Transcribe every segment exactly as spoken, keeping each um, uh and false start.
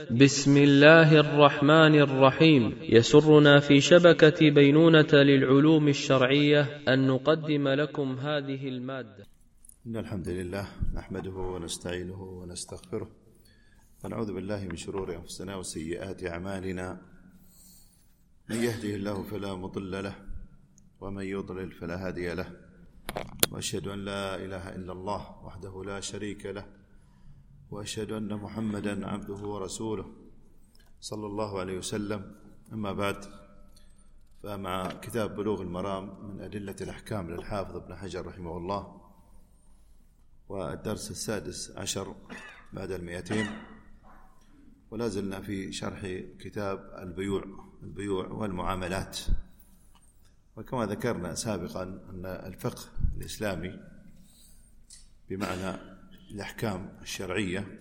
بسم الله الرحمن الرحيم. يسرنا في شبكة بينونة للعلوم الشرعية أن نقدم لكم هذه المادة. إن الحمد لله نحمده ونستعينه ونستغفره ونعوذ بالله من شرور أنفسنا وسيئات أعمالنا. من يهده الله فلا مضل له ومن يضلل فلا هادي له، وأشهد أن لا إله إلا الله وحده لا شريك له، وأشهد أن محمدا عبده ورسوله صلى الله عليه وسلم. أما بعد، فمع كتاب بلوغ المرام من أدلة الأحكام للحافظ ابن حجر رحمه الله، والدرس السادس عشر بعد المئتين، ولا زلنا في شرح كتاب البيوع البيوع والمعاملات. وكما ذكرنا سابقا أن الفقه الإسلامي بمعنى الأحكام الشرعية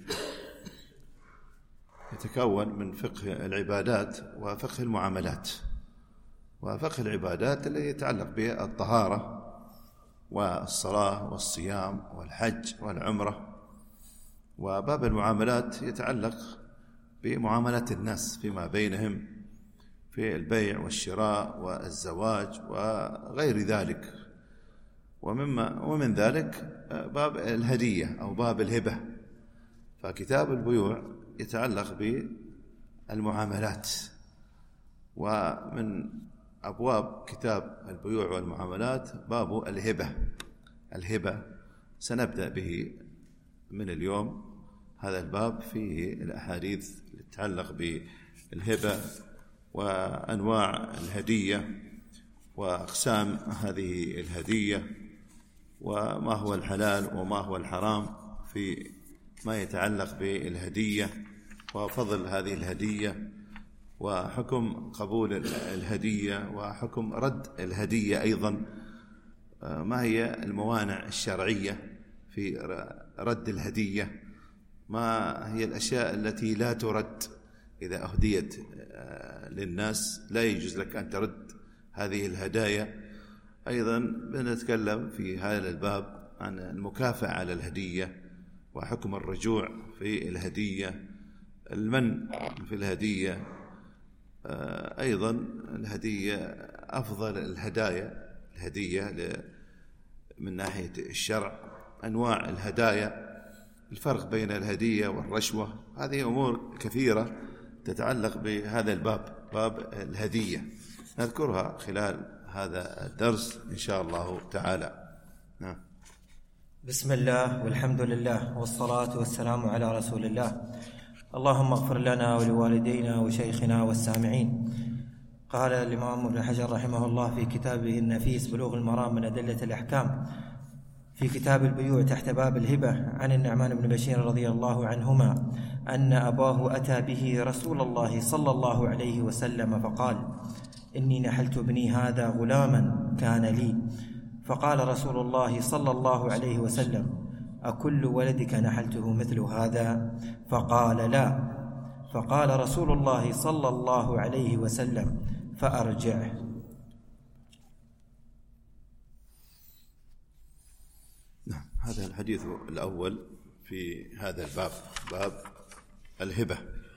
يتكون من فقه العبادات وفقه المعاملات. وفقه العبادات الذي يتعلق بالطهارة والصلاة والصيام والحج والعمرة، وباب المعاملات يتعلق بمعاملة الناس فيما بينهم في البيع والشراء والزواج وغير ذلك. ومما ومن ذلك باب الهدية أو باب الهبة. فكتاب البيوع يتعلق بالمعاملات. ومن أبواب كتاب البيوع والمعاملات باب الهبة الهبة سنبدأ به من اليوم. هذا الباب فيه الأحاديث تتعلق بالهبة وأنواع الهدية وأقسام هذه الهدية، وما هو الحلال وما هو الحرام في ما يتعلق بالهدية، وفضل هذه الهدية، وحكم قبول الهدية، وحكم رد الهدية أيضا. ما هي الموانع الشرعية في رد الهدية؟ ما هي الأشياء التي لا ترد؟ إذا أهديت للناس لا يجوز لك أن ترد هذه الهدايا. أيضا بنتكلم في هذا الباب عن المكافأة على الهدية، وحكم الرجوع في الهدية، المن في الهدية، أيضا الهدية أفضل الهدايا الهدية من ناحية الشرع، أنواع الهدايا، الفرق بين الهدية والرشوة. هذه أمور كثيرة تتعلق بهذا الباب، باب الهدية، نذكرها خلال هذا الدرس إن شاء الله تعالى. نعم. بسم الله والحمد لله والصلاة والسلام على رسول الله. اللهم اغفر لنا ولوالدينا وشيخنا والسامعين. قال الإمام ابن حجر رحمه الله في كتابه النفيس بلوغ المرام من أدلة الأحكام في كتاب البيوع تحت باب الهبة عن النعمان بن بشير رضي الله عنهما أن أباه أتى به رسول الله صلى الله عليه وسلم فقال: إني نحلت ابني هذا غلاما كان لي. فقال رسول الله صلى الله عليه وسلم: أكل ولدك نحلته مثل هذا؟ فقال: لا. فقال رسول الله صلى الله عليه وسلم: فأرجعه. نعم. هذا الحديث الأول في هذا الباب، باب الهبة.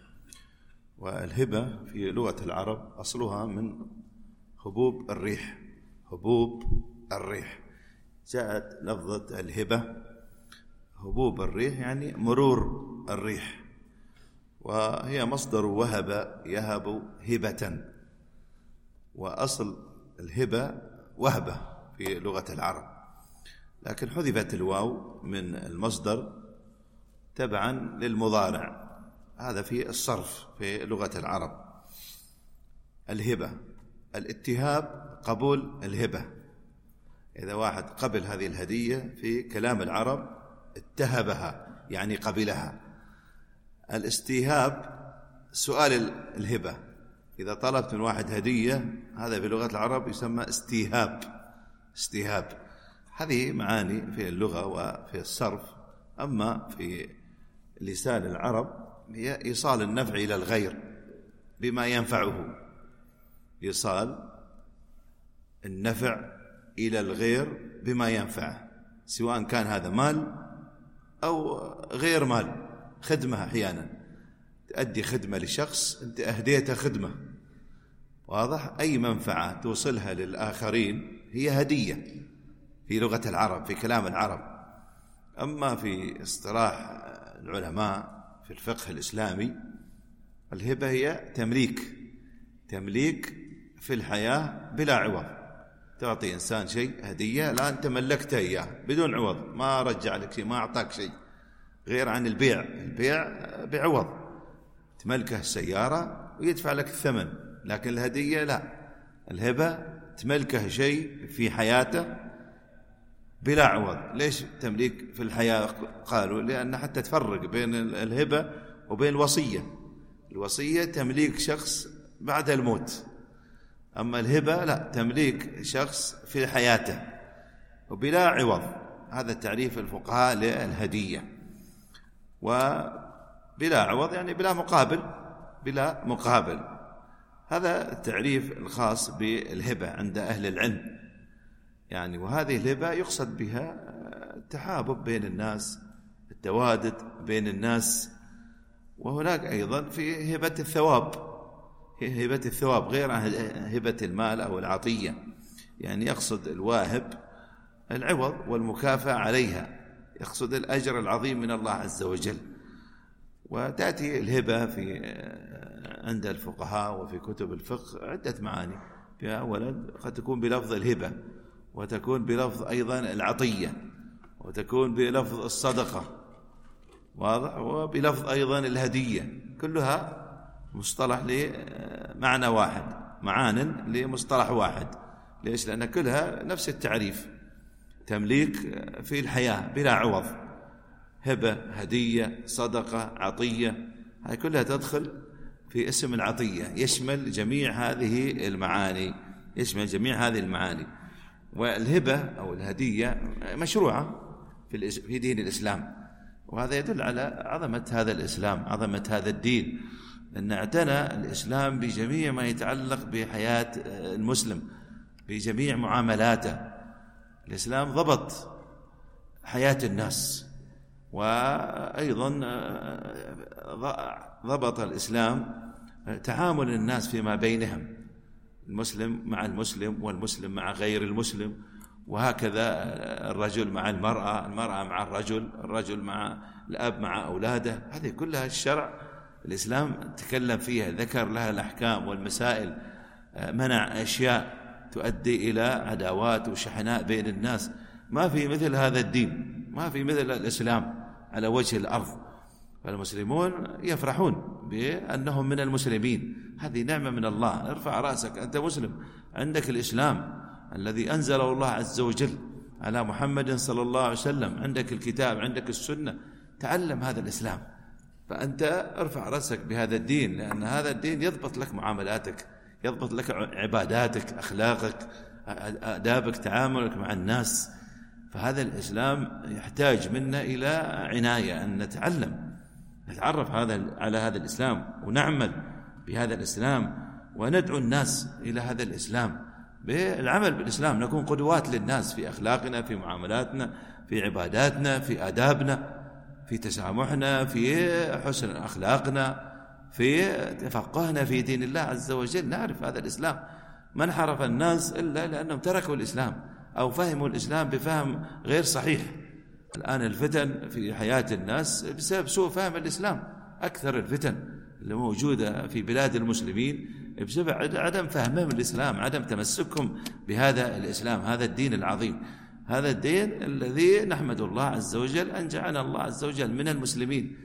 والهبة في لغة العرب أصلها من هبوب الريح هبوب الريح جاءت لفظة الهبة هبوب الريح، يعني مرور الريح، وهي مصدر وهب يهب هبة. وأصل الهبة وهبة في لغة العرب، لكن حذفت الواو من المصدر تبعا للمضارع. هذا في الصرف في لغة العرب. الهبة الاتهاب، قبول الهبة. إذا واحد قبل هذه الهدية في كلام العرب اتهبها، يعني قبلها. الاستيهاب سؤال الهبة. إذا طلبت من واحد هدية، هذا في لغة العرب يسمى استيهاب استيهاب هذه معاني في اللغة وفي الصرف. أما في لسان العرب هي إيصال النفع إلى الغير بما ينفعه، إيصال النفع إلى الغير بما ينفعه، سواء كان هذا مال أو غير مال، خدمة أحيانا تؤدي خدمة لشخص أنت أهديته خدمة، واضح؟ أي منفعة توصلها للآخرين هي هدية في لغة العرب، في كلام العرب. أما في اصطلاح العلماء في الفقه الإسلامي، الهبة هي تمليك تمليك في الحياة بلا عوض. تعطي إنسان شيء هدية، لا أنت ملكته إياه بدون عوض، ما رجع لك شيء، ما أعطاك شيء، غير عن البيع. البيع بعوض، تملكه السيارة ويدفع لك الثمن، لكن الهدية لا. الهبة تملكه شيء في حياته بلا عوض. ليش تمليك في الحياة؟ قالوا لأن حتى تفرق بين الهبة وبين الوصية. الوصية تمليك شخص بعد الموت، أما الهبة لا، تمليك شخص في حياته وبلا عوض. هذا تعريف الفقهاء للهدية. وبلا عوض يعني بلا مقابل، بلا مقابل. هذا التعريف الخاص بالهبة عند أهل العلم يعني. وهذه الهبة يقصد بها التحابب بين الناس، التوادد بين الناس. وهناك أيضا في هبة الثواب، هبة الثواب غير عن هبة المال أو العطية، يعني يقصد الواهب العوض والمكافأة عليها، يقصد الأجر العظيم من الله عز وجل. وتأتي الهبة في عند الفقهاء وفي كتب الفقه عدة معاني. أولا قد تكون بلفظ الهبة، وتكون بلفظ أيضا العطية، وتكون بلفظ الصدقة، واضح، وبلفظ أيضا الهدية. كلها مصطلح لمعنى واحد، معان لمصطلح واحد. ليش؟ لأن كلها نفس التعريف، تمليك في الحياة بلا عوض. هبة، هدية، صدقة، عطية، هذه كلها تدخل في اسم العطية، يشمل جميع هذه المعاني، يشمل جميع هذه المعاني. والهبة أو الهدية مشروعة في دين الإسلام، وهذا يدل على عظمة هذا الإسلام، عظمة هذا الدين، أن اعتنى الإسلام بجميع ما يتعلق بحياة المسلم، بجميع معاملاته. الإسلام ضبط حياة الناس، وأيضا ضبط الإسلام تعامل الناس فيما بينهم، المسلم مع المسلم والمسلم مع غير المسلم، وهكذا الرجل مع المرأة، المرأة مع الرجل، الرجل مع الأب مع أولاده. هذه كلها الشرع الإسلام تكلم فيها، ذكر لها الأحكام والمسائل، منع أشياء تؤدي إلى عداوات وشحناء بين الناس. ما في مثل هذا الدين، ما في مثل الإسلام على وجه الأرض. فالمسلمون يفرحون بأنهم من المسلمين، هذه نعمة من الله. ارفع رأسك، أنت مسلم، عندك الإسلام الذي أنزله الله عز وجل على محمد صلى الله عليه وسلم، عندك الكتاب، عندك السنة، تعلم هذا الإسلام. فأنت ارفع رأسك بهذا الدين، لأن هذا الدين يضبط لك معاملاتك، يضبط لك عباداتك، أخلاقك، آدابك، تعاملك مع الناس. فهذا الإسلام يحتاج منا إلى عناية، أن نتعلم، نتعرف هذا على هذا الإسلام، ونعمل بهذا الإسلام، وندعو الناس إلى هذا الإسلام. بالعمل بالإسلام نكون قدوات للناس في أخلاقنا، في معاملاتنا، في عباداتنا، في آدابنا، في تسامحنا، في حسن أخلاقنا، في تفقهنا في دين الله عز وجل. نعرف هذا الإسلام. ما انحرف الناس إلا لأنهم تركوا الإسلام أو فهموا الإسلام بفهم غير صحيح. الآن الفتن في حياة الناس بسبب سوء فهم الإسلام. أكثر الفتن اللي موجودة في بلاد المسلمين بسبب عدم فهمهم الإسلام، عدم تمسكهم بهذا الإسلام، هذا الدين العظيم، هذا الدين الذي نحمد الله عز وجل أن جعلنا الله عز وجل من المسلمين،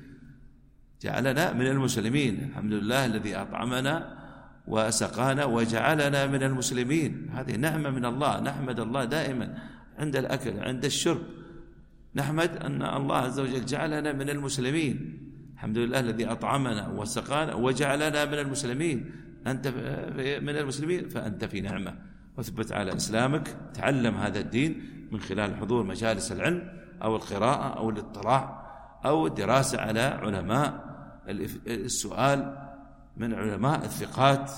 جعلنا من المسلمين. الحمد لله الذي أطعمنا وسقانا وجعلنا من المسلمين. هذه نعمة من الله، نحمد الله دائما عند الأكل، عند الشرب، نحمد أن الله عز وجل جعلنا من المسلمين. الحمد لله الذي أطعمنا وسقانا وجعلنا من المسلمين. أنت من المسلمين فأنت في نعمة، واثبت على إسلامك. تعلم هذا الدين من خلال حضور مجالس العلم أو القراءة أو الاطلاع أو الدراسة على علماء، السؤال من علماء الثقات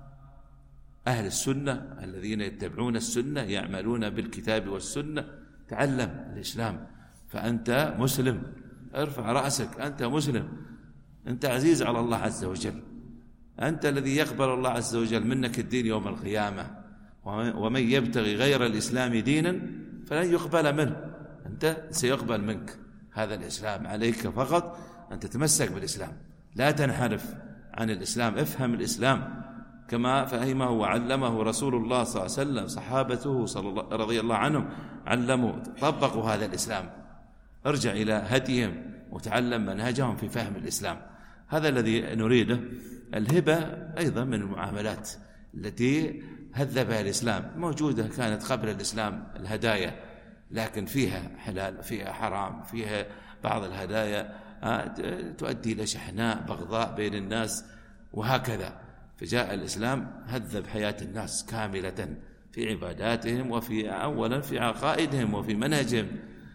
أهل السنة الذين يتبعون السنة يعملون بالكتاب والسنة. تعلم الإسلام، فأنت مسلم. ارفع رأسك، أنت مسلم. أنت عزيز على الله عز وجل، أنت الذي يقبل الله عز وجل منك الدين يوم القيامة، ومن يبتغي غير الإسلام دينا فلن يقبل منه، أنت سيقبل منك هذا الإسلام. عليك فقط أن تتمسك بالإسلام، لا تنحرف عن الإسلام، افهم الإسلام كما فهمه وعلمه رسول الله صلى الله عليه وسلم، صحابته صلى الله رضي الله عنهم علموا طبقوا هذا الإسلام. ارجع إلى هديهم وتعلم منهجهم في فهم الإسلام، هذا الذي نريده. الهبة أيضا من المعاملات التي هذبها الإسلام، موجودة كانت قبل الإسلام الهدايا، لكن فيها حلال فيها حرام، فيها بعض الهدايا تؤدي إلى شحناء بغضاء بين الناس وهكذا. فجاء الإسلام هذب حياة الناس كاملة في عباداتهم، وفي أولا في عقائدهم وفي منهجهم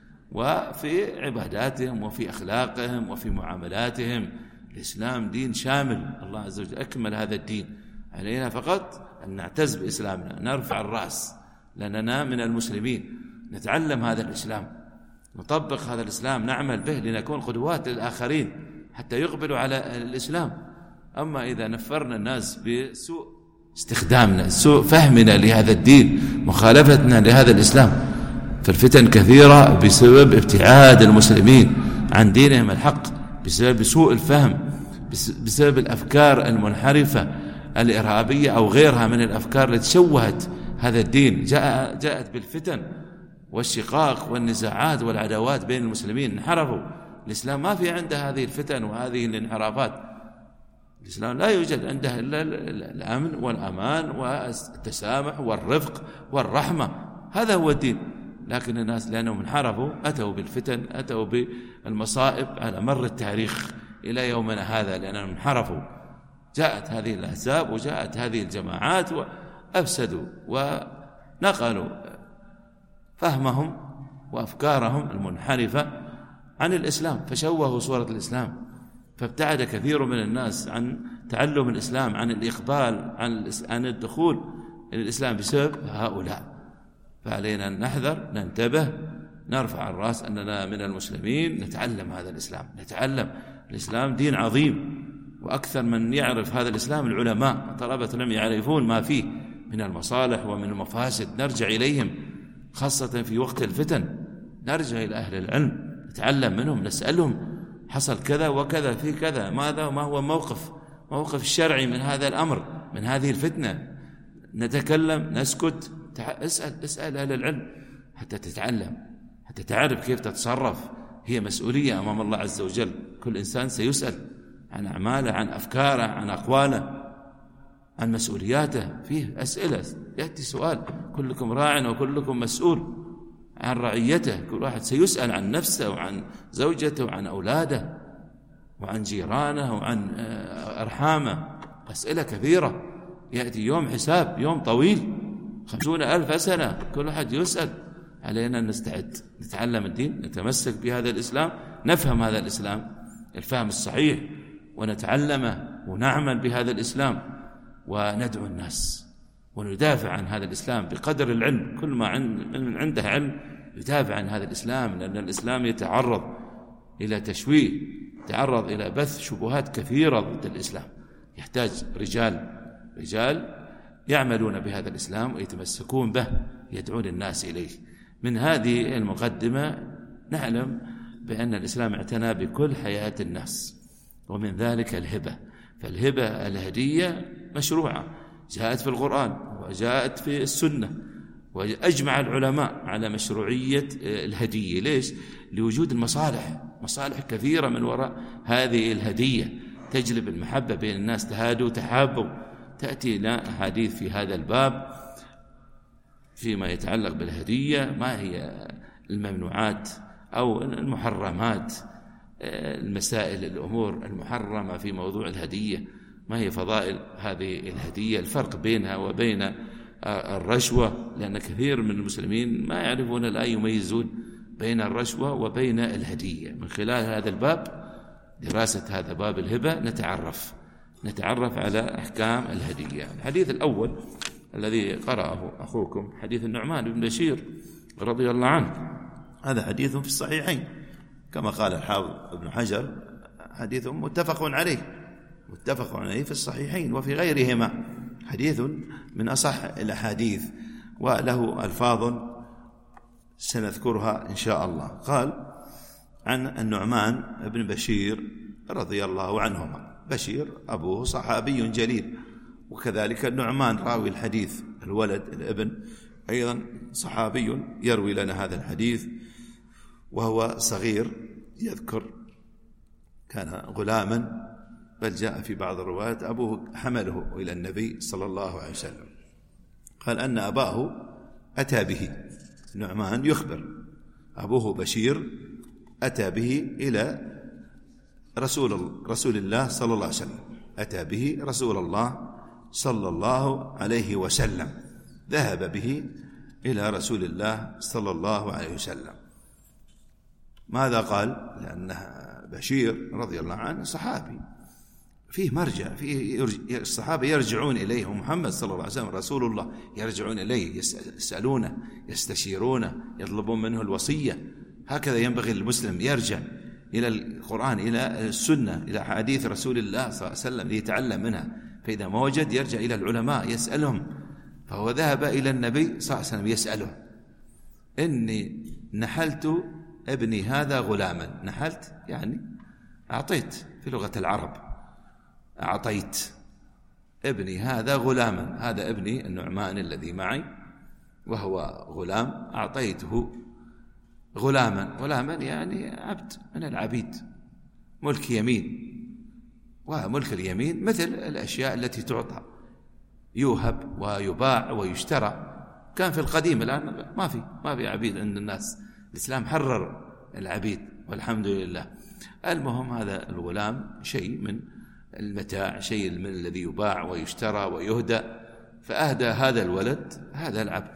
وفي عباداتهم وفي أخلاقهم وفي معاملاتهم. الإسلام دين شامل، الله عز وجل أكمل هذا الدين. علينا فقط أن نعتز بإسلامنا، نرفع الرأس لأننا من المسلمين، نتعلم هذا الإسلام، نطبق هذا الإسلام، نعمل به لنكون قدوات للآخرين حتى يقبلوا على الإسلام. أما إذا نفرنا الناس بسوء استخدامنا، سوء فهمنا لهذا الدين، مخالفتنا لهذا الإسلام، فالفتن كثيرة بسبب ابتعاد المسلمين عن دينهم الحق، بسبب سوء الفهم، بسبب الأفكار المنحرفة الإرهابية أو غيرها من الأفكار التي شوهت هذا الدين، جاء جاءت بالفتن والشقاق والنزاعات والعداوات بين المسلمين. انحرفوا، الإسلام ما في عنده هذه الفتن وهذه الانحرافات، الإسلام لا يوجد عنده إلا الأمن والأمان والتسامح والرفق والرحمة، هذا هو الدين. لكن الناس لأنهم انحرفوا أتوا بالفتن، أتوا بالمصائب على مر التاريخ إلى يومنا هذا، لأنهم انحرفوا. جاءت هذه الأحزاب وجاءت هذه الجماعات وأفسدوا ونقلوا فهمهم وأفكارهم المنحرفة عن الإسلام، فشوهوا صورة الإسلام، فابتعد كثير من الناس عن تعلم الإسلام، عن الإقبال عن الدخول إلى الإسلام بسبب هؤلاء. فعلينا أن نحذر، ننتبه، نرفع الرأس أننا من المسلمين، نتعلم هذا الإسلام، نتعلم الإسلام دين عظيم، وأكثر من يعرف هذا الإسلام العلماء، طلبة العلم يعرفون ما فيه من المصالح ومن المفاسد، نرجع إليهم خاصة في وقت الفتن، نرجع إلى أهل العلم نتعلم منهم، نسألهم حصل كذا وكذا في كذا، ماذا وما هو موقف موقف الشرعي من هذا الأمر، من هذه الفتنة. نتكلم، نسكت، اسأل اسأل أهل العلم حتى تتعلم، حتى تعرف كيف تتصرف. هي مسؤولية أمام الله عز وجل، كل إنسان سيسأل عن أعماله، عن أفكاره، عن أقواله، عن مسؤولياته. فيه أسئلة، يأتي سؤال، كلكم راع وكلكم مسؤول عن رعيته، كل واحد سيسأل عن نفسه وعن زوجته وعن أولاده وعن جيرانه وعن أرحامه، أسئلة كثيرة. يأتي يوم حساب، يوم طويل، خمسون ألف سنة، كل واحد يسأل. علينا أن نستعد، نتعلم الدين، نتمسك بهذا الإسلام، نفهم هذا الإسلام الفهم الصحيح، ونتعلمه ونعمل بهذا الإسلام، وندعو الناس وندافع عن هذا الإسلام بقدر العلم. كل ما من عنده علم يدافع عن هذا الإسلام، لأن الإسلام يتعرض إلى تشويه، يتعرض إلى بث شبهات كثيرة ضد الإسلام. يحتاج رجال رجال يعملون بهذا الإسلام ويتمسكون به، يدعون الناس إليه. من هذه المقدمة نعلم بأن الإسلام اعتنى بكل حياة الناس، ومن ذلك الهبة. فالهبة الهدية مشروعة، جاءت في القرآن وجاءت في السنة، وأجمع العلماء على مشروعية الهدية. ليش؟ لوجود المصالح، مصالح كثيرة من وراء هذه الهدية، تجلب المحبة بين الناس، تهادوا تحابوا. تأتي لنا أحاديث في هذا الباب فيما يتعلق بالهدية، ما هي الممنوعات أو المحرمات، المسائل الأمور المحرمة في موضوع الهدية، ما هي فضائل هذه الهدية، الفرق بينها وبين الرشوة، لأن كثير من المسلمين ما يعرفون لا يميزون بين الرشوة وبين الهدية. من خلال هذا الباب، دراسة هذا باب الهبة، نتعرف نتعرف على أحكام الهدية. الحديث الأول الذي قرأه أخوكم حديث النعمان بن بشير رضي الله عنه، هذا حديث في الصحيحين كما قال الحافظ ابن حجر، حديث متفق عليه متفق عليه في الصحيحين وفي غيرهما، حديث من أصح الأحاديث وله ألفاظ سنذكرها إن شاء الله. قال عن النعمان بن بشير رضي الله عنهما، بشير أبوه صحابي جليل، وكذلك النعمان راوي الحديث الولد الابن أيضا صحابي يروي لنا هذا الحديث وهو صغير، يذكر كان غلاما، بل جاء في بعض الروايات أبوه حمله إلى النبي صلى الله عليه وسلم. قال أن أباه أتى به، نعمان يخبر أبوه بشير أتى به إلى رسول رسول الله صلى الله عليه وسلم، أتى به رسول الله صلى الله عليه وسلم، ذهب به إلى رسول الله صلى الله عليه وسلم. ماذا قال؟ لأن بشير رضي الله عنه صحابي فيه مرجع، فيه الصحابة يرجعون إليه، ومحمد صلى الله عليه وسلم رسول الله يرجعون إليه، يسألونه، يستشيرونه، يطلبون منه الوصية. هكذا ينبغي للمسلم، يرجع إلى القرآن، إلى السنة، إلى حديث رسول الله صلى الله عليه وسلم ليتعلم منها، فإذا ما وجد يرجع إلى العلماء يسألهم. فهو ذهب إلى النبي صلى الله عليه وسلم يسأله: إني نحلت ابني هذا غلاما. نحلت يعني أعطيت في لغة العرب، أعطيت ابني هذا غلاما، هذا ابني النعمان الذي معي وهو غلام، أعطيته غلاما. غلاما يعني عبد من العبيد، ملك يمين، وملك اليمين مثل الأشياء التي تعطى، يوهب ويباع ويشترى. كان في القديم، الآن ما في ما في عبيد عند الناس، الإسلام حرر العبيد والحمد لله. المهم هذا الغلام شيء من المتاع، شيء من الذي يباع ويشترى ويهدى، فأهدى هذا الولد هذا العبد.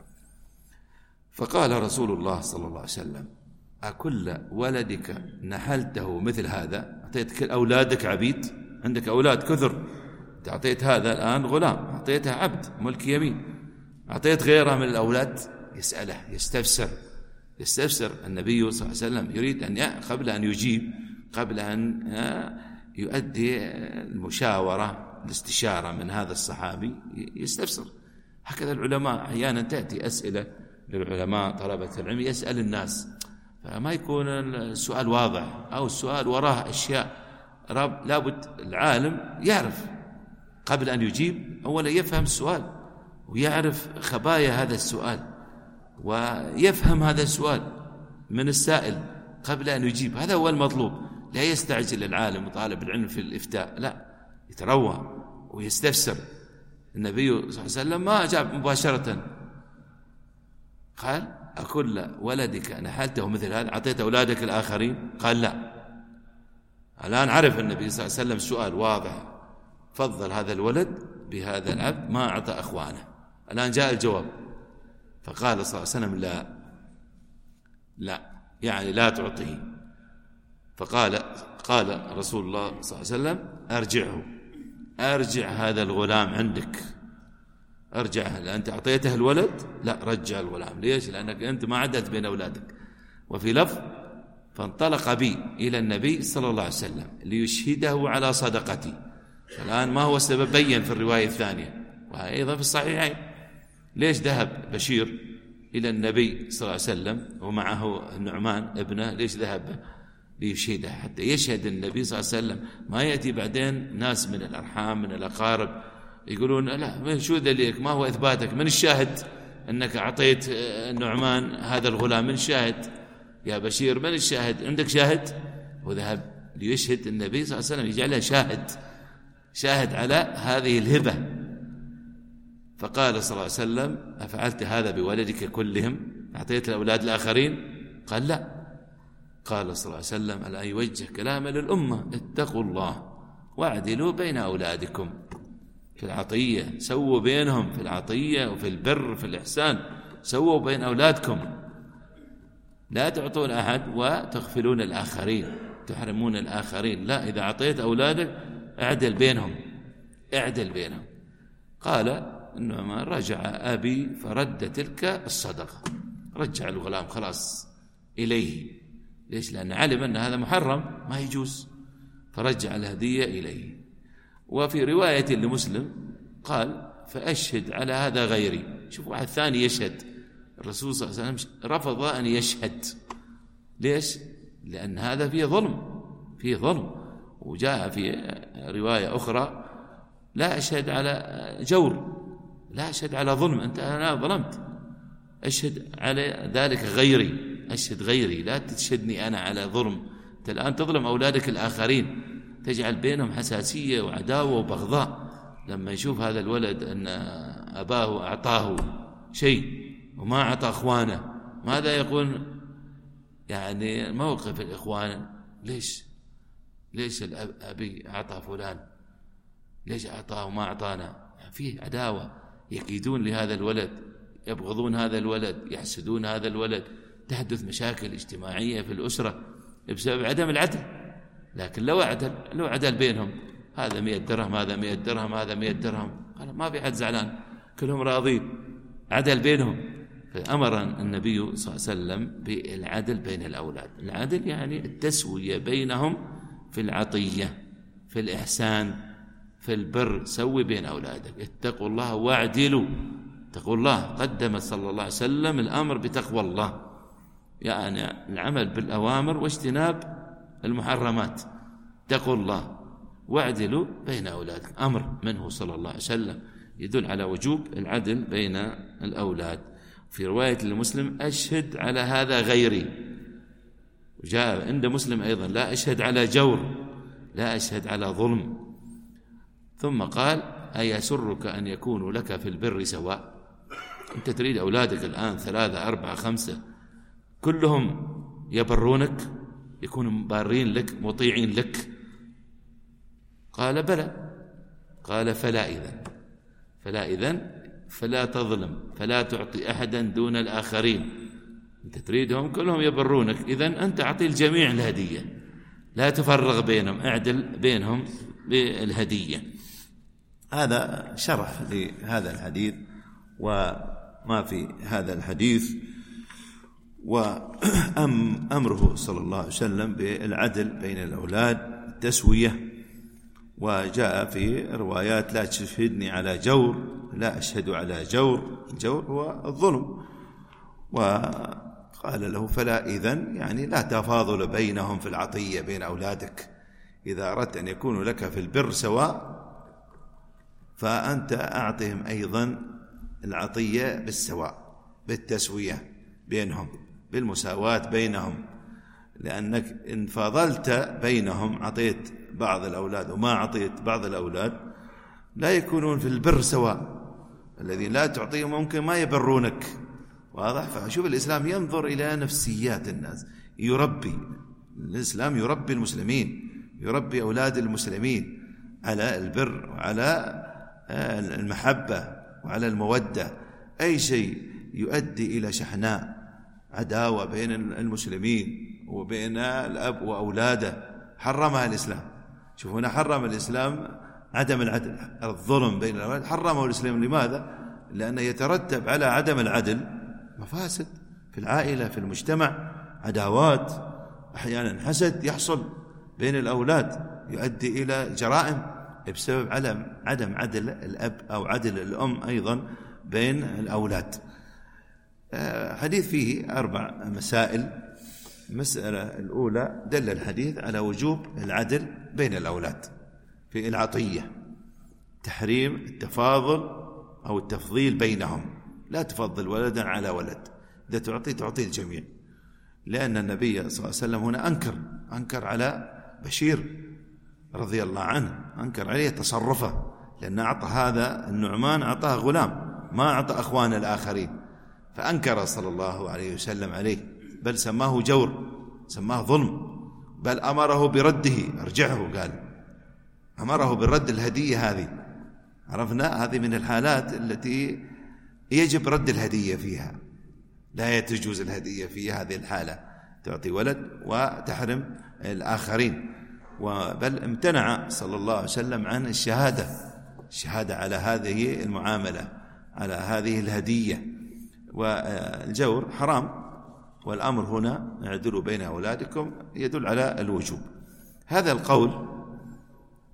فقال رسول الله صلى الله عليه وسلم: أكل ولدك نحلته مثل هذا؟ أعطيت أولادك عبيد، عندك أولاد كثر، أعطيت هذا الآن غلام، أعطيته عبد ملك يمين، أعطيت غيره من الأولاد؟ يسأله، يستفسر يستفسر النبي صلى الله عليه وسلم يريد أن قبل أن يجيب، قبل أن يؤدي المشاورة الاستشارة من هذا الصحابي، يستفسر. هكذا العلماء أحيانا تأتي أسئلة للعلماء طلبة العلم، يسأل الناس فما يكون السؤال واضح أو السؤال وراه أشياء، رب لابد العالم يعرف قبل أن يجيب، أولا يفهم السؤال ويعرف خبايا هذا السؤال ويفهم هذا السؤال من السائل قبل أن يجيب. هذا هو المطلوب. لا يستعجل العالم وطالب العلم في الإفتاء، لا، يتروى ويستفسر. النبي صلى الله عليه وسلم ما أجاب مباشرة، قال: أكل ولدك نحلته مثل هذا؟ أعطيت أولادك الآخرين؟ قال: لا. الآن عرف النبي صلى الله عليه وسلم السؤال واضح، فضل هذا الولد بهذا العبد، ما أعطى أخوانه. الآن جاء الجواب، فقال صلى الله عليه وسلم: لا لا يعني لا تعطيه. فقال قال رسول الله صلى الله عليه وسلم: أرجعه، أرجع هذا الغلام عندك، أرجعه. أنت أعطيته الولد، لا، رجع الغلام. ليش؟ لأنك أنت ما عدت بين أولادك. وفي لفظ: فانطلق بي إلى النبي صلى الله عليه وسلم ليشهده على صدقتي. الآن ما هو السبب؟ بين في الرواية الثانية وأيضا في الصحيحين. ليش ذهب بشير إلى النبي صلى الله عليه وسلم ومعه النعمان ابنه؟ ليش ذهب؟ ليشهده، حتى يشهد النبي صلى الله عليه وسلم. ما يأتي بعدين ناس من الأرحام من الأقارب يقولون: لا، شو ذلك؟ ما هو إثباتك؟ من الشاهد أنك أعطيت النعمان هذا الغلام؟ من الشاهد يا بشير؟ من الشاهد؟ عندك شاهد؟ وذهب ليشهد النبي صلى الله عليه وسلم، يجعله شاهد شاهد على هذه الهبة. فقال صلى الله عليه وسلم: أفعلت هذا بولدك كلهم؟ أعطيت الأولاد الآخرين؟ قال: لا. قال صلى الله عليه وسلم: الآن يوجه كلامه للأمة: اتقوا الله واعدلوا بين أولادكم في العطية، سووا بينهم في العطية وفي البر في الإحسان، سووا بين أولادكم، لا تعطون أحد وتغفلون الآخرين، تحرمون الآخرين. لا، إذا أعطيت أولادك اعدل بينهم، اعدل بينهم. قال إنما رجع أبي فرد تلك الصدقة، رجع الغلام خلاص إليه. ليش؟ لأن علم أن هذا محرم، ما يجوز. فرجع الهدية إليه. وفي رواية لمسلم قال فأشهد على هذا غيري. شوف واحد ثاني يشهد، الرسول صلى الله عليه وسلم رفض أن يشهد. ليش؟ لأن هذا فيه ظلم، فيه ظلم. وجاء في رواية أخرى لا أشهد على جور، لا أشهد على ظلم، أنت أنا ظلمت، أشهد على ذلك غيري، أشهد غيري، لا تشهدني أنا على ظلم. أنت الآن تظلم أولادك الآخرين، تجعل بينهم حساسية وعداوة وبغضاء. لما يشوف هذا الولد أن أباه أعطاه شيء وما أعطى أخوانه، ماذا يقول؟ يعني موقف الإخوان، ليش ليش الأبي أعطى فلان، ليش أعطاه وما أعطانا؟ فيه عداوة، يكيدون لهذا الولد، يبغضون هذا الولد، يحسدون هذا الولد، تحدث مشاكل اجتماعية في الأسرة بسبب عدم العدل. لكن لو عدل لو عدل بينهم، هذا مئة درهم، هذا مئة درهم، هذا مئة درهم، ما في حد زعلان، كلهم راضين، عدل بينهم. فأمر النبي صلى الله عليه وسلم بالعدل بين الأولاد. العدل يعني التسوية بينهم في العطية، في الإحسان، في البر. سوي بين أولادك، اتقوا الله واعدلوا. اتقوا الله، قدم صلى الله عليه وسلم الأمر بتقوى الله، يعني العمل بالأوامر واجتناب المحرمات. اتقوا الله واعدلوا بين أولادك، أمر منه صلى الله عليه وسلم يدل على وجوب العدل بين الأولاد. في رواية المسلم أشهد على هذا غيري. وجاء عند مسلم أيضا لا أشهد على جور، لا أشهد على ظلم. ثم قال أيسرك أن يكونوا لك في البر سواء؟ أنت تريد أولادك الآن ثلاثة أربعة خمسة كلهم يبرونك، يكونوا بارين لك، مطيعين لك؟ قال بلى. قال فلا إذن فلا إذن فلا تظلم، فلا تعطي أحدا دون الآخرين. أنت تريدهم كلهم يبرونك، إذن أنت أعطي الجميع الهدية، لا تفرغ بينهم، اعدل بينهم بالهدية. هذا شرح لهذا الحديث وما في هذا الحديث، وأمره صلى الله عليه وسلم بالعدل بين الأولاد، التسوية. وجاء في روايات لا تشهدني على جور، لا أشهد على جور، الجور هو الظلم. وقال له فلا إذن، يعني لا تفاضل بينهم في العطية بين أولادك. إذا أردت أن يكونوا لك في البر سواء فأنت أعطهم أيضا العطية بالسواء، بالتسوية بينهم، بالمساواة بينهم. لأنك إن فاضلت بينهم، عطيت بعض الأولاد وما عطيت بعض الأولاد، لا يكونون في البر سواء. الذي لا تعطيهم ممكن ما يبرونك، واضح؟ فشوف الإسلام ينظر إلى نفسيات الناس، يربي. الإسلام يربي المسلمين، يربي أولاد المسلمين على البر وعلى المحبة وعلى المودة. أي شيء يؤدي إلى شحناء عداوة بين المسلمين وبين الأب وأولاده حرمها الإسلام. شوفوا هنا حرم الإسلام عدم العدل، الظلم بين الأولاد حرمه الإسلام. لماذا؟ لأنه يترتب على عدم العدل مفاسد في العائلة، في المجتمع، عداوات، أحيانا حسد يحصل بين الأولاد يؤدي إلى جرائم بسبب عدم عدم عدل الأب أو عدل الأم أيضا بين الأولاد. حديث فيه أربع مسائل. المسألة الأولى دل الحديث على وجوب العدل بين الأولاد في العطية، تحريم التفاضل أو التفضيل بينهم، لا تفضل ولدا على ولد، إذا تعطي تعطي الجميع. لأن النبي صلى الله عليه وسلم هنا أنكر أنكر على بشير رضي الله عنه، أنكر عليه تصرفه، لأن أعطى هذا النعمان أعطاه غلام، ما أعطى أخوان الآخرين، فأنكر صلى الله عليه وسلم عليه، بل سماه جور، سماه ظلم، بل أمره برده، أرجعه، قال أمره بالرد الهدية. هذه عرفنا هذه من الحالات التي يجب رد الهدية فيها، لا يتجوز الهدية في هذه الحالة، تعطي ولد وتحرم الآخرين. بل امتنع صلى الله عليه وسلم عن الشهادة الشهادة على هذه المعاملة، على هذه الهدية. والجور حرام، والأمر هنا اعدلوا بين أولادكم يدل على الوجوب. هذا القول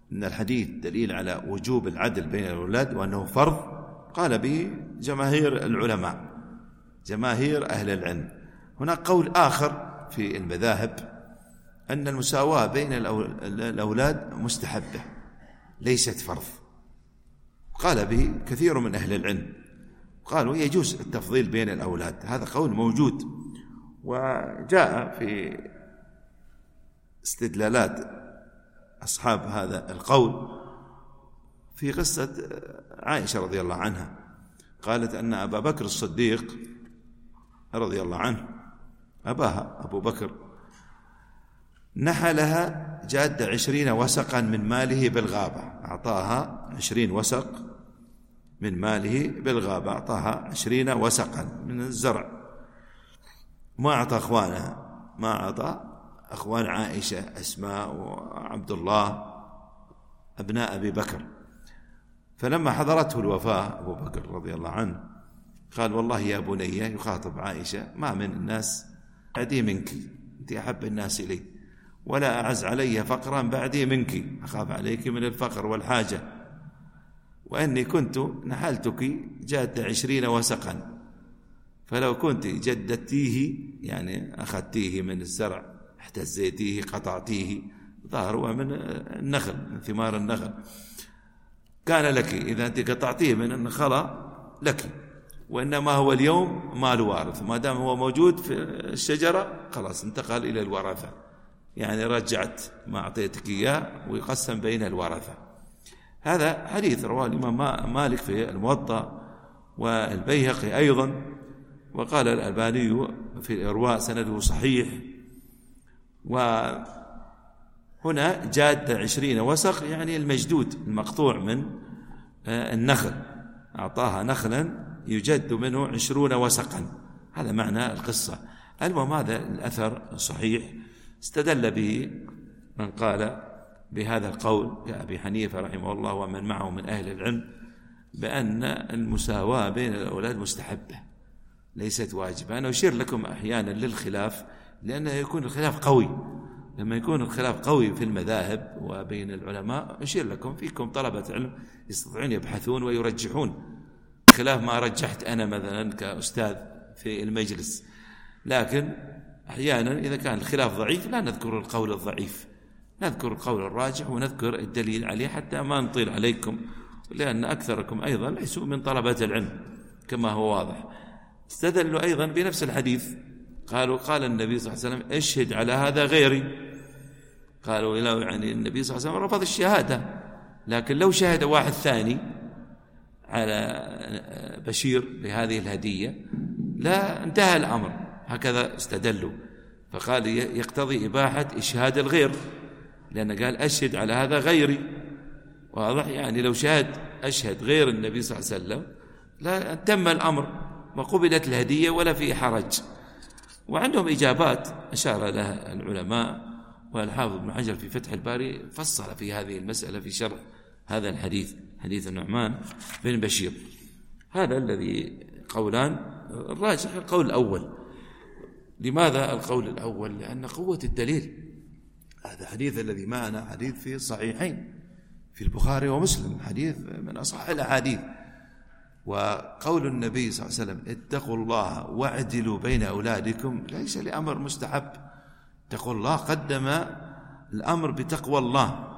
أن الحديث دليل على وجوب العدل بين الأولاد وأنه فرض قال به جماهير العلماء، جماهير أهل العلم. هناك قول آخر في المذاهب أن المساواة بين الأولاد مستحبة ليست فرض، قال به كثير من أهل العلم، قالوا يجوز التفضيل بين الأولاد. هذا قول موجود، وجاء في استدلالات أصحاب هذا القول في قصة عائشة رضي الله عنها، قالت أن أبا بكر الصديق رضي الله عنه، أباها أبو بكر، نحلها جاد عشرين وسقا من ماله بالغابة، أعطاها عشرين وسق من ماله بالغابة، أعطاها عشرين وسقا من الزرع، ما أعطى أخوانها، ما أعطى أخوان عائشة أسماء وعبد الله أبناء أبي بكر. فلما حضرته الوفاة أبو بكر رضي الله عنه قال والله يا بني، يخاطب عائشة، ما من الناس بعدي منك، أنت أحب الناس إلي، ولا أعز علي فقرا بعدي منك، أخاف عليك من الفقر والحاجة، وأني كنت نحلتك جاد عشرين وسقا، فلو كنت جدتيه يعني أخذتيه من الزرع، احتزيتيه، قطعتيه، ظهر هو من النخل، من ثمار النخل، كان لك، إذا أنت قطعتيه من النخلة لك، وإنما هو اليوم مال وارث، ما دام هو موجود في الشجرة خلاص انتقل إلى الورثة، يعني رجعت ما أعطيتك إياه ويقسم بين الورثة. هذا حديث رواه الإمام مالك في الموطأ والبيهقي أيضا، وقال الألباني في الإرواء سنده صحيح. وهنا جاد عشرين وسق يعني المجدود المقطوع من النخل، أعطاها نخلا يجد منه عشرون وسقا، هذا معنى القصة. المهم هذا الأثر صحيح، استدل به من قال بهذا القول كأبي حنيفة رحمه الله ومن معه من أهل العلم بأن المساواة بين الأولاد مستحبة ليست واجبة. أنا أشير لكم أحيانا للخلاف، لأنه يكون الخلاف قوي، لما يكون الخلاف قوي في المذاهب وبين العلماء أشير لكم، فيكم طلبة علم يستطيعون يبحثون ويرجحون خلاف ما رجحت أنا مثلا كأستاذ في المجلس. لكن أحيانا إذا كان الخلاف ضعيف لا نذكر القول الضعيف، نذكر القول الراجح ونذكر الدليل عليه حتى ما نطيل عليكم، لأن أكثركم أيضا ليسوا من طلبة العلم كما هو واضح. استدلوا أيضا بنفس الحديث، قالوا قال النبي صلى الله عليه وسلم اشهد على هذا غيري، قالوا لا، يعني النبي صلى الله عليه وسلم رفض الشهادة، لكن لو شهد واحد ثاني على بشير بهذه الهدية لا انتهى الأمر، هكذا استدلوا. فقال يقتضي إباحة إشهاد الغير، لأنه قال أشهد على هذا غيري، واضح، يعني لو شهد أشهد غير النبي صلى الله عليه وسلم لا تم الأمر وقبلت الهدية ولا في حرج. وعندهم إجابات أشار لها العلماء، والحافظ ابن حجر في فتح الباري فصل في هذه المسألة في شرح هذا الحديث، حديث النعمان بن بشير. هذا الذي قولان، الراجح القول الأول. لماذا القول الأول؟ لأن قوة الدليل. هذا حديث الذي معنا حديث في الصحيحين في البخاري ومسلم، حديث من أصح الأحاديث. وقول النبي صلى الله عليه وسلم اتقوا الله واعدلوا بين أولادكم ليس لأمر مستحب، اتقوا الله قدم الأمر بتقوى الله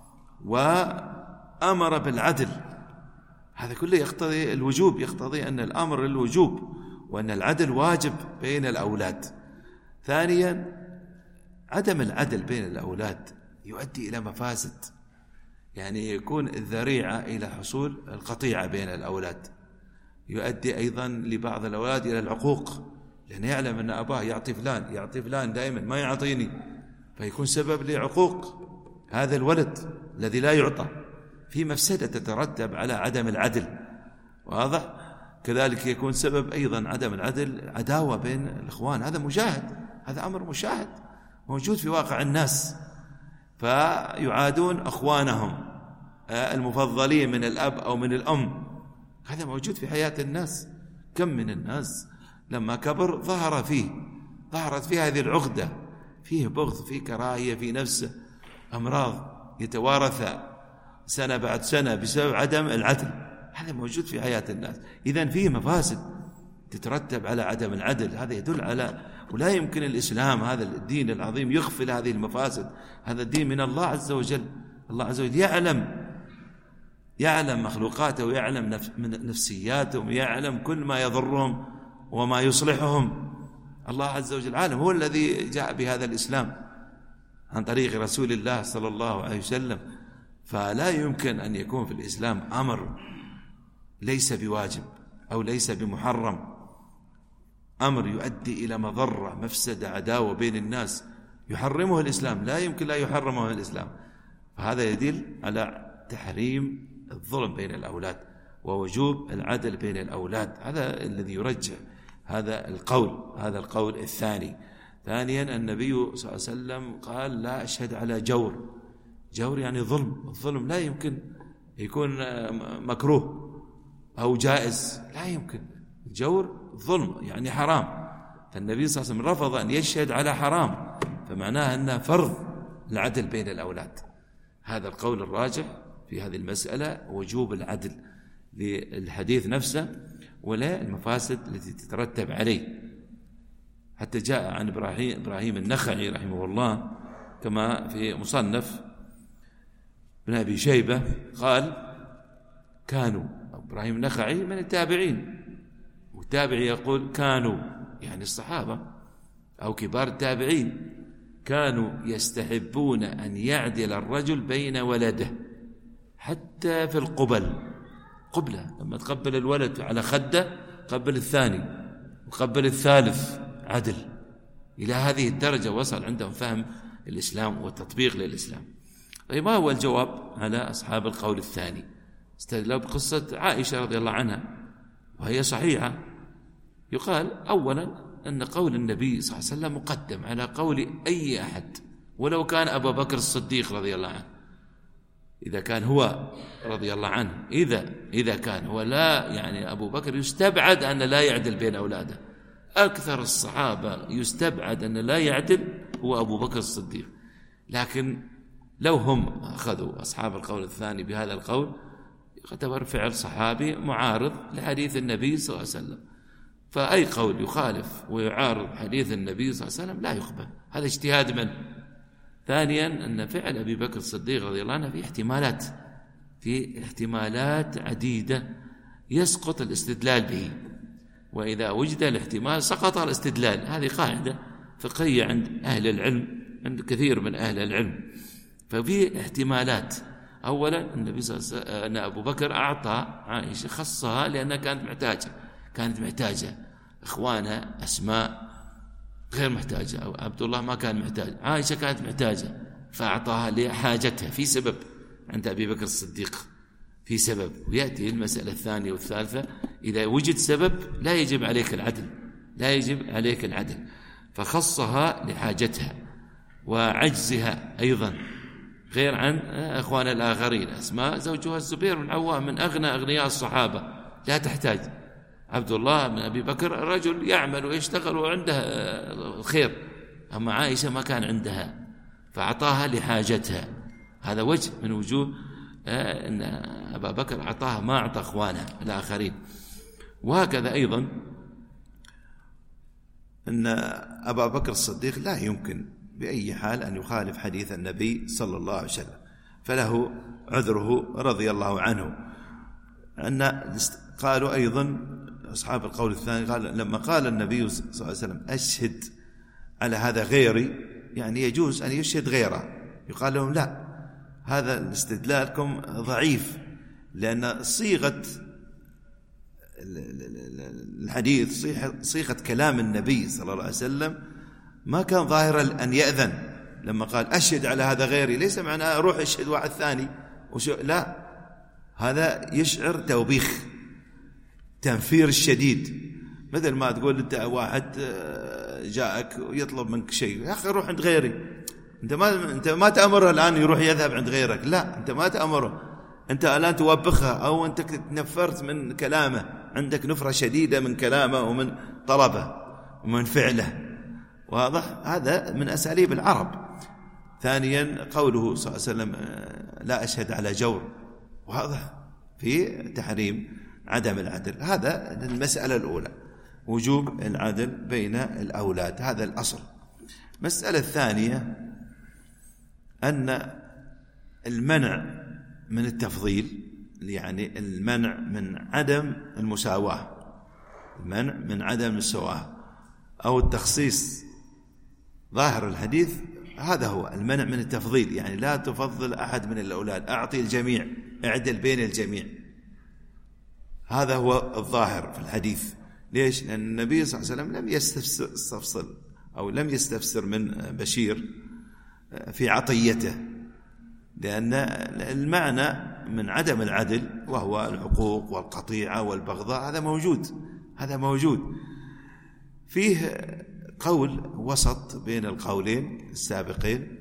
وأمر بالعدل، هذا كله يقتضي الوجوب، يقتضي أن الأمر الوجوب وأن العدل واجب بين الأولاد. ثانيا عدم العدل بين الأولاد يؤدي إلى مفاسد، يعني يكون الذريعة إلى حصول القطيعة بين الأولاد، يؤدي أيضا لبعض الأولاد إلى العقوق، لأنه يعلم أن أباه يعطي فلان يعطي فلان دائما ما يعطيني، فيكون سبب لعقوق هذا الولد الذي لا يعطى، في مفسدة تترتب على عدم العدل، واضح. كذلك يكون سبب أيضا عدم العدل عداوة بين الإخوان، هذا مشاهد، هذا أمر مشاهد موجود في واقع الناس، فيعادون أخوانهم المفضلين من الأب أو من الأم، هذا موجود في حياة الناس. كم من الناس لما كبر ظهر فيه ظهرت فيه هذه العقدة، فيه بغض، فيه كراهية في نفسه، أمراض يتوارث سنة بعد سنة بسبب عدم العدل. هذا موجود في حياة الناس. إذن فيه مفاسد تترتب على عدم العدل. هذا يدل على، ولا يمكن الإسلام هذا الدين العظيم يغفل هذه المفاسد. هذا الدين من الله عز وجل. الله عز وجل يعلم يعلم مخلوقاته ويعلم نفس من نفسياتهم ويعلم كل ما يضرهم وما يصلحهم. الله عز وجل عالم، هو الذي جاء بهذا الإسلام عن طريق رسول الله صلى الله عليه وسلم. فلا يمكن أن يكون في الإسلام أمر ليس بواجب أو ليس بمحرم، أمر يؤدي إلى مضرة مفسدة عداوة بين الناس يحرمه الإسلام. لا يمكن لا يحرمه الإسلام. فهذا يدل على تحريم الظلم بين الأولاد ووجوب العدل بين الأولاد. هذا الذي يرجح هذا القول هذا القول الثاني. ثانيا النبي صلى الله عليه وسلم قال لا أشهد على جور. جور يعني ظلم. الظلم لا يمكن يكون مكروه أو جائز، لا يمكن. الجور ظلم يعني حرام. فالنبي صلى الله عليه وسلم رفض أن يشهد على حرام، فمعناه أنه فرض العدل بين الأولاد. هذا القول الراجح في هذه المسألة، وجوب العدل للحديث نفسه ولا المفاسد التي تترتب عليه. حتى جاء عن إبراهيم, إبراهيم النخعي رحمه الله كما في مصنف ابن أبي شيبة قال كانوا، إبراهيم النخعي من التابعين، والتابعي يقول كانوا يعني الصحابة أو كبار التابعين، كانوا يستحبون أن يعدل الرجل بين ولده حتى في القبل. قبلة لما تقبل الولد على خده قبل الثاني وقبل الثالث عدل. إلى هذه الدرجة وصل عندهم فهم الإسلام والتطبيق للإسلام. طيب ما هو الجواب على أصحاب القول الثاني؟ استدلوا بقصة عائشة رضي الله عنها وهي صحيحة. يقال أولا أن قول النبي صلى الله عليه وسلم مقدم على قول أي أحد ولو كان أبا بكر الصديق رضي الله عنه. إذا كان هو رضي الله عنه إذا إذا كان هو لا يعني أبو بكر يستبعد أن لا يعدل بين أولاده. أكثر الصحابة يستبعد أن لا يعدل هو أبو بكر الصديق. لكن لو هم أخذوا أصحاب القول الثاني بهذا القول يعتبر فعل صحابي معارض لحديث النبي صلى الله عليه وسلم. فأي قول يخالف ويعارض حديث النبي صلى الله عليه وسلم لا يقبل. هذا اجتهاد منه. ثانيا أن فعل أبي بكر الصديق رضي الله عنه في احتمالات في احتمالات عديدة يسقط الاستدلال به، وإذا وجد الاحتمال سقط الاستدلال. هذه قاعدة فقهية عند أهل العلم، عند كثير من أهل العلم. ففي احتمالات. أولا النبي صلى الله عليه وسلم أن أبو بكر أعطى عائشة خصها لأنها كانت محتاجة كانت محتاجة إخوانها أسماء غير محتاجة، أو عبد الله ما كان محتاج، عائشة كانت محتاجة فأعطاها لحاجتها في سبب عند أبي بكر الصديق في سبب. ويأتي المسألة الثانية والثالثة إذا وجد سبب لا يجب عليك العدل لا يجب عليك العدل فخصها لحاجتها وعجزها أيضا، غير عن أخوان الآخرين. أسماء زوجها الزبير بن عوام من أغنى أغنياء الصحابة لا تحتاج. عبد الله بن أبي بكر رجل يعمل ويشتغل وعنده الخير، أما عائشة ما كان عندها فأعطاها لحاجتها. هذا وجه من وجوه أن أبا بكر أعطاها ما أعطى أخوانها الآخرين. وهكذا أيضا أن أبا بكر الصديق لا يمكن بأي حال أن يخالف حديث النبي صلى الله عليه وسلم، فله عذره رضي الله عنه. أن قالوا أيضا أصحاب القول الثاني قال لما قال النبي صلى الله عليه وسلم أشهد على هذا غيري، يعني يجوز أن يشهد غيره. يقال لهم لا، هذا استدلالكم ضعيف، لأن صيغة الحديث صيغة كلام النبي صلى الله عليه وسلم ما كان ظاهرا أن يأذن. لما قال أشهد على هذا غيري ليس معناه أروح أشهد واحد ثاني لا، هذا يشعر توبيخ تنفير الشديد. مثل ما تقول أنت واحد جاءك ويطلب منك شيء، يا أخي روح عند غيري، أنت ما أنت ما تأمره الآن يروح يذهب عند غيرك، لا أنت ما تأمره، أنت الآن توبخه أو أنت تنفرت من كلامه، عندك نفرة شديدة من كلامه ومن طلبه ومن فعله. واضح؟ هذا من أساليب العرب. ثانيا قوله صلى الله عليه وسلم لا أشهد على جور، واضح في تحريم عدم العدل. هذا المسألة الأولى، وجوب العدل بين الأولاد، هذا الأصل. المسألة الثانية أن المنع من التفضيل، يعني المنع من عدم المساواة، المنع من عدم المساواة أو التخصيص، ظاهر الحديث هذا هو المنع من التفضيل، يعني لا تفضل أحد من الأولاد، أعطي الجميع، اعدل بين الجميع، هذا هو الظاهر في الحديث. ليش؟ لأن النبي صلى الله عليه وسلم لم يستفسر أو لم يستفسر من بشير في عطيته، لأن المعنى من عدم العدل وهو العقوق والقطيعة والبغضاء هذا موجود، هذا موجود. فيه قول وسط بين القولين السابقين.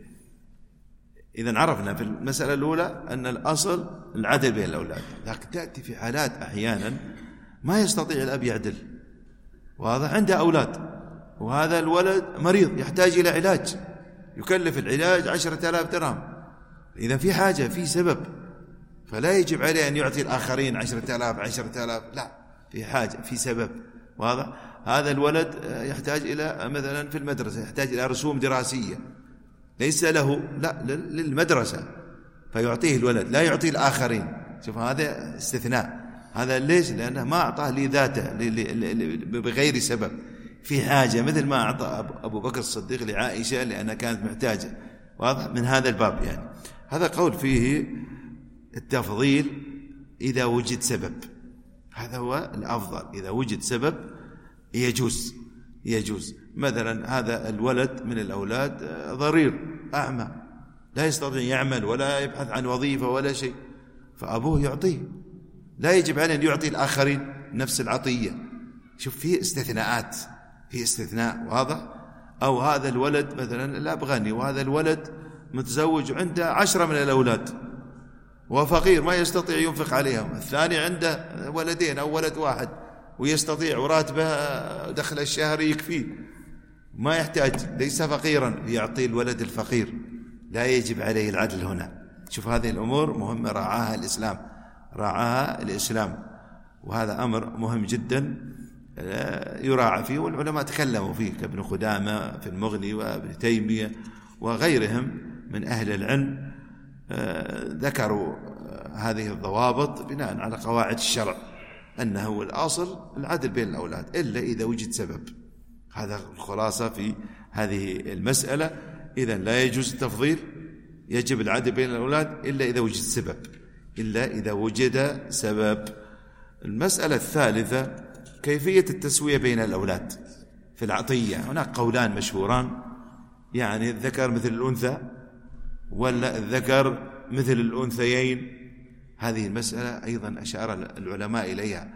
إذا عرفنا في المسألة الأولى أن الأصل العدل بين الأولاد، لكن تأتي في حالات أحيانا ما يستطيع الأب يعدل، وهذا عنده أولاد وهذا الولد مريض يحتاج إلى علاج، يكلف العلاج عشرة آلاف درهم، إذا في حاجة في سبب، فلا يجب عليه أن يعطي الآخرين عشرة آلاف عشرة آلاف، لا، في حاجة في سبب. واضح؟ هذا الولد يحتاج إلى مثلا في المدرسة يحتاج إلى رسوم دراسية ليس له، لا للمدرسة، فيعطيه الولد لا يعطي الآخرين. شوف هذا استثناء، هذا ليش؟ لأنه ما أعطاه لذاته بغير سبب، في حاجة، مثل ما أعطى أبو بكر الصديق لعائشة لأنها كانت محتاجة. واضح؟ من هذا الباب يعني هذا قول فيه التفضيل إذا وجد سبب، هذا هو الأفضل، إذا وجد سبب يجوز يجوز. مثلا هذا الولد من الأولاد ضرير أعمى لا يستطيع يعمل ولا يبحث عن وظيفة ولا شيء، فأبوه يعطيه، لا يجب عليه أن يعطي الآخرين نفس العطية. شوف فيه استثناءات، فيه استثناء. واضح؟ أو هذا الولد مثلا لا بغني وهذا الولد متزوج عنده عشرة من الأولاد وفقير ما يستطيع ينفق عليهم، الثاني عنده ولدين أو ولد واحد ويستطيع وراتبه دخل الشهر يكفيه ما يحتاج، ليس فقيرا، يعطي الولد الفقير، لا يجب عليه العدل هنا. شوف هذه الأمور مهمة راعاها الإسلام، راعاها الإسلام، وهذا أمر مهم جدا يراعى فيه، والعلماء تكلموا فيه كابن قدامة في المغني وابن تيمية وغيرهم من أهل العلم، ذكروا هذه الضوابط بناء على قواعد الشرع، أنه الأصل العدل بين الأولاد إلا إذا وجد سبب. هذا الخلاصة في هذه المسألة. إذن لا يجوز التفضيل، يجب العدل بين الأولاد إلا إذا وجد سبب، إلا إذا وجد سبب. المسألة الثالثة كيفية التسوية بين الأولاد في العطية. هناك قولان مشهوران، يعني الذكر مثل الأنثى ولا الذكر مثل الأنثيين. هذه المسألة أيضا أشار العلماء إليها،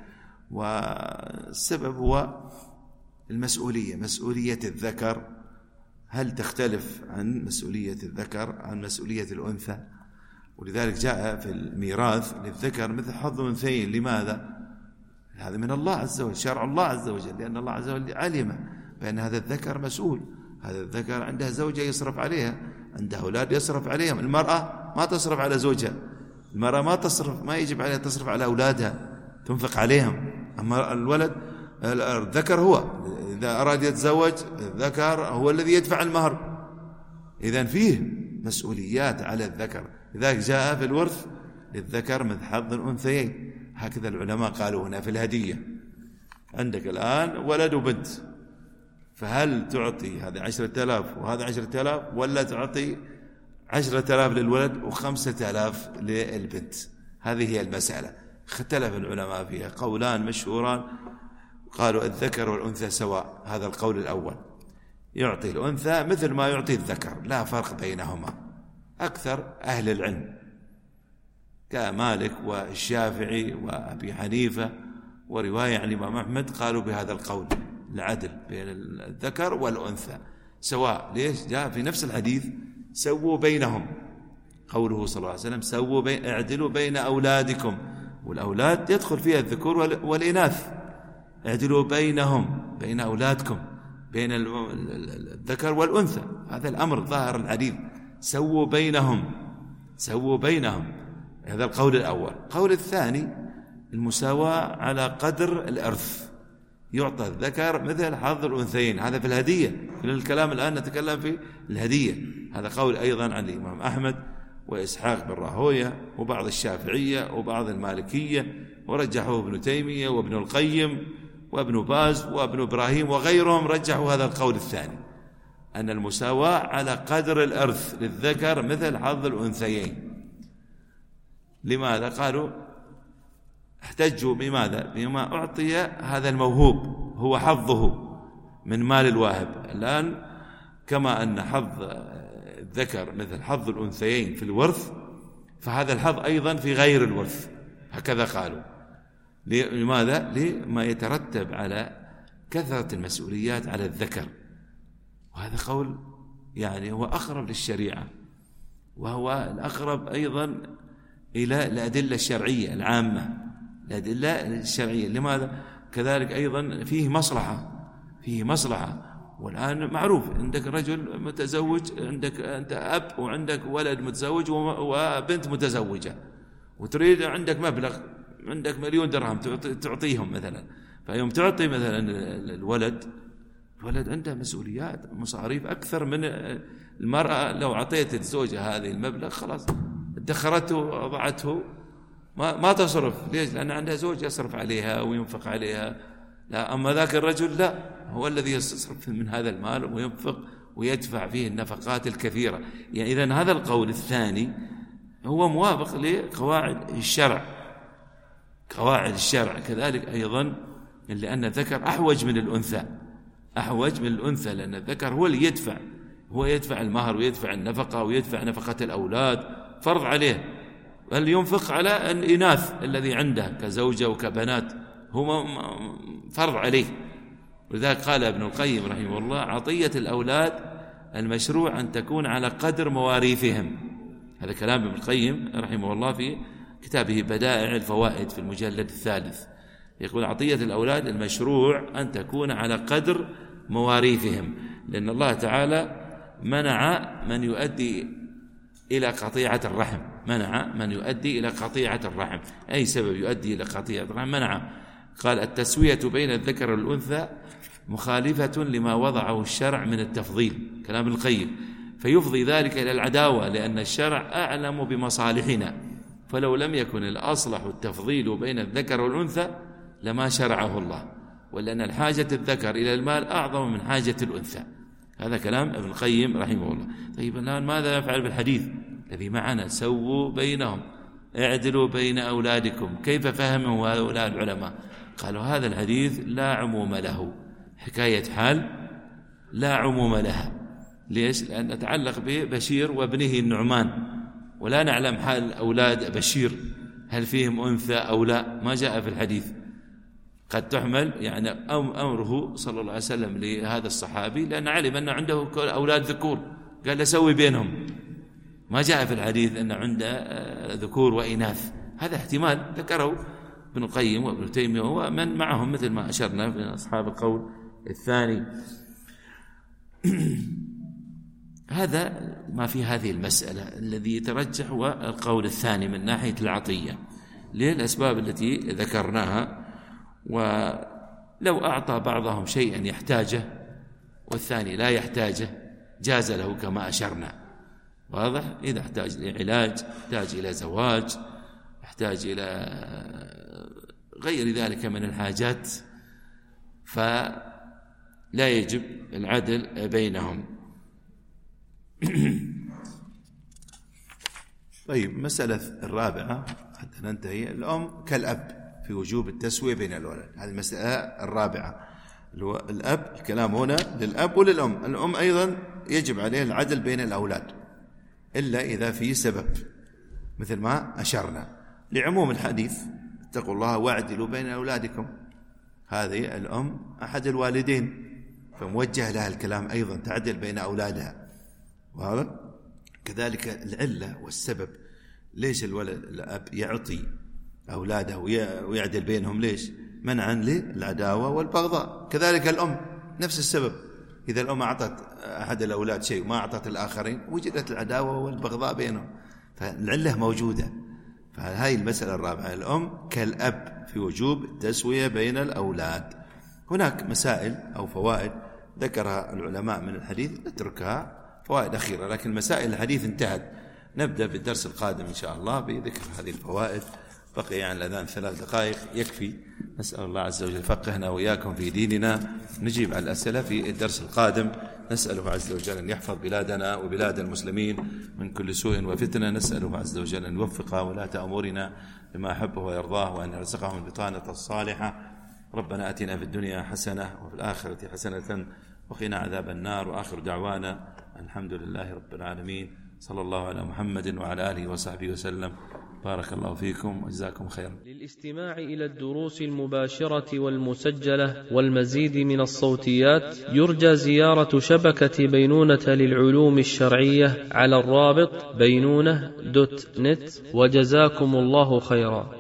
والسبب هو المسؤولية، مسؤولية الذكر هل تختلف عن مسؤولية الذكر عن مسؤولية الأنثى؟ ولذلك جاء في الميراث للذكر مثل حظ الأنثيين. لماذا؟ هذا من الله عز وجل، شرع الله عز وجل، لأن الله عز وجل علم بأن هذا الذكر مسؤول، هذا الذكر عنده زوجة يصرف عليها، عنده أولاد يصرف عليهم. المرأة ما تصرف على زوجها، المرأة ما تصرف، ما يجب عليها تصرف على أولادها، تنفق عليهم. أما الولد الذكر هو إذا أراد يتزوج، الذكر هو الذي يدفع المهر. إذن فيه مسؤوليات على الذكر، لذلك جاء في الورث للذكر مثل حظ الأنثيين. هكذا العلماء قالوا هنا في الهدية. عندك الآن ولد وبنت، فهل تعطي هذا عشرة آلاف وهذا عشرة آلاف، ولا تعطي عشرة آلاف للولد وخمسة آلاف للبنت؟ هذه هي المسألة، اختلف العلماء فيها، قولان مشهوران، قالوا الذكر والأنثى سواء. هذا القول الأول، يعطي الأنثى مثل ما يعطي الذكر، لا فرق بينهما. أكثر أهل العلم كمالك والشافعي وأبي حنيفة ورواية عن الإمام أحمد قالوا بهذا القول، العدل بين الذكر والأنثى سواء. ليش؟ جاء في نفس الحديث سووا بينهم، قوله صلى الله عليه وسلم سووا بين اعدلوا بين أولادكم، والأولاد يدخل فيها الذكور والإناث، اعدلوا بينهم بين أولادكم بين الذكر والأنثى. هذا الأمر ظاهر الحديث، سووا بينهم، سووا بينهم، هذا القول الأول. القول الثاني المساواة على قدر الإرث، يعطى الذكر مثل حظ الأنثيين، هذا في الهدية. كل الكلام الآن نتكلم في الهدية. هذا قول أيضا عن الإمام أحمد وإسحاق بن راهويه وبعض الشافعية وبعض المالكية، ورجحوه ابن تيمية وابن القيم وابن باز وابن إبراهيم وغيرهم، رجحوا هذا القول الثاني، أن المساواة على قدر الإرث للذكر مثل حظ الأنثيين. لماذا؟ قالوا احتجوا بماذا؟ بما أعطي هذا الموهوب هو حظه من مال الواهب. الآن كما أن حظ الذكر مثل حظ الأنثيين في الورث، فهذا الحظ أيضا في غير الورث، هكذا قالوا. لماذا؟ لما يترتب على كثرة المسؤوليات على الذكر. وهذا قول يعني هو أقرب للشريعة، وهو الأقرب أيضا إلى الأدلة الشرعية العامة، الأدلة الشرعية. لماذا؟ كذلك أيضا فيه مصلحة، فيه مصلحة. والآن معروف عندك رجل متزوج، عندك أنت أب وعندك ولد متزوج وبنت متزوجة، وتريد عندك مبلغ، عندك مليون درهم تعطيهم مثلا، فيوم تعطي مثلا الولد، الولد عنده مسؤوليات مصاريف أكثر من المرأة. لو أعطيت الزوجة هذه المبلغ خلاص ادخرته وضعته، ما ما تصرف. ليش؟ لأن عندها زوج يصرف عليها وينفق عليها. لا، أما ذاك الرجل لا، هو الذي يصرف من هذا المال وينفق ويدفع فيه النفقات الكثيرة. يعني إذن هذا القول الثاني هو موافق لقواعد الشرع، قواعد الشرع. كذلك أيضا لأن الذكر أحوج من الأنثى، أحوج من الأنثى، لأن الذكر هو اللي يدفع، هو يدفع المهر ويدفع النفقة ويدفع نفقة الأولاد، فرض عليه. بل ينفق على الإناث الذي عنده كزوجة وكبنات، هو فرض عليه. ولذلك قال ابن القيم رحمه الله: عطية الأولاد المشروع أن تكون على قدر مواريثهم. هذا كلام ابن القيم رحمه الله في كتابه بدائع الفوائد في المجلد الثالث. يقول: عطية الأولاد المشروع أن تكون على قدر مواريثهم، لأن الله تعالى منع من يؤدي إلى قطيعة الرحم، منع من يؤدي إلى قطيعة الرحم، أي سبب يؤدي إلى قطيعة الرحم منع. قال: التسوية بين الذكر والأنثى مخالفة لما وضعه الشرع من التفضيل، كلام ابن القيم، فيفضي ذلك إلى العداوة، لأن الشرع أعلم بمصالحنا، فلو لم يكن الأصلح التفضيل بين الذكر والأنثى لما شرعه الله، ولأن الحاجة الذكر إلى المال أعظم من حاجة الأنثى. هذا كلام ابن القيم رحمه الله. طيب الآن ماذا نفعل بالحديث الذي معنا؟ سووا بينهم، اعدلوا بين أولادكم. كيف فهمه هؤلاء العلماء؟ قالوا: هذا الحديث لا عموم له، حكاية حال لا عموم لها. ليش؟ لأن نتعلق ببشير وابنه النعمان، ولا نعلم حال أولاد بشير هل فيهم أنثى أو لا، ما جاء في الحديث. قد تحمل يعني أمره صلى الله عليه وسلم لهذا الصحابي لأن علم أنه عنده أولاد ذكور، قال له سوي بينهم. ما جاء في الحديث أن عنده ذكور وإناث. هذا احتمال ذكره ابن القيم وابن تيمية ومن معهم مثل ما أشرنا من أصحاب القول الثاني. هذا ما في هذه المسألة. الذي يترجح هو القول الثاني من ناحية العطية للأسباب التي ذكرناها. ولو أعطى بعضهم شيئا يحتاجه والثاني لا يحتاجه جاز له كما أشرنا. واضح؟ إذا احتاج لعلاج، احتاج إلى زواج، احتاج إلى غير ذلك من الحاجات، فلا يجب العدل بينهم. طيب، مسألة الرابعة حتى ننتهي، الأم كالأب في وجوب التسوية بين الولد. هذه المسألة الرابعة. الأب، الكلام هنا للأب وللأم. الأم أيضا يجب عليه العدل بين الأولاد إلا إذا في سبب مثل ما أشرنا لعموم الحديث: اتقوا الله واعدلوا بين أولادكم. هذه الأم أحد الوالدين، فموجه لها الكلام أيضا تعدل بين أولادها. وهذا كذلك العلة والسبب. ليش الولد الأب يعطي أولاده ويعدل بينهم؟ ليش؟ منعا للعداوة والبغضاء. كذلك الأم نفس السبب. إذا الأم أعطت أحد الأولاد شيء وما أعطت الآخرين وجدت العداوة والبغضاء بينهم، فالعلة موجودة. فهذه المسألة الرابعة، الأم كالأب في وجوب التسوية بين الأولاد. هناك مسائل أو فوائد ذكرها العلماء من الحديث نتركها، فوائد أخيرة، لكن مسائل الحديث انتهت. نبدأ بالدرس القادم إن شاء الله بذكر هذه الفوائد. بقي عن الأذان ثلاث دقائق يكفي. نسأل الله عز وجل فقهنا وإياكم في ديننا. نجيب على الأسئلة في الدرس القادم. نسأله عز وجل أن يحفظ بلادنا وبلاد المسلمين من كل سوء وفتنة. نسأله عز وجل أن يوفق ولاة أمورنا لما يحبه ويرضاه، وأن يرزقهم البطانة الصالحة. ربنا أتنا في الدنيا حسنة وفي الآخرة حسنة وقنا عذاب النار. وآخر دعوانا الحمد لله رب العالمين. صلى الله على محمد وعلى آله وصحبه وسلم. بارك الله فيكم وجزاكم خيرا. للاستماع إلى الدروس المباشرة والمسجلة والمزيد من الصوتيات يرجى زيارة شبكة بينونة للعلوم الشرعية على الرابط بينونة دوت نت. وجزاكم الله خيرا.